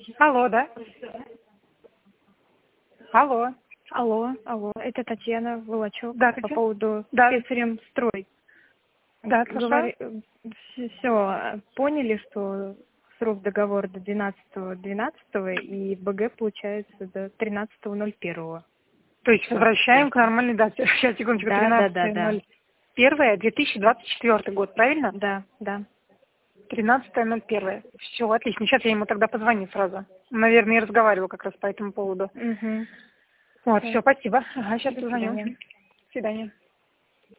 Алло, да? Алло. Алло, это Татьяна Волочок Да, по Татьяна? поводу Да. спецремстрой. Да, хорошо. Все, поняли, что срок договора до 12.12 и БГ получается до 13.01. То есть возвращаем к нормальной дате. Сейчас, секундочку, Да. 13.01.2024 год, правильно? Да. 13.01. Все, отлично. Сейчас я ему тогда позвоню сразу. Наверное, я разговаривала как раз по этому поводу. Угу. Вот, все, спасибо. Ага, сейчас До позвоню. свидания. До свидания.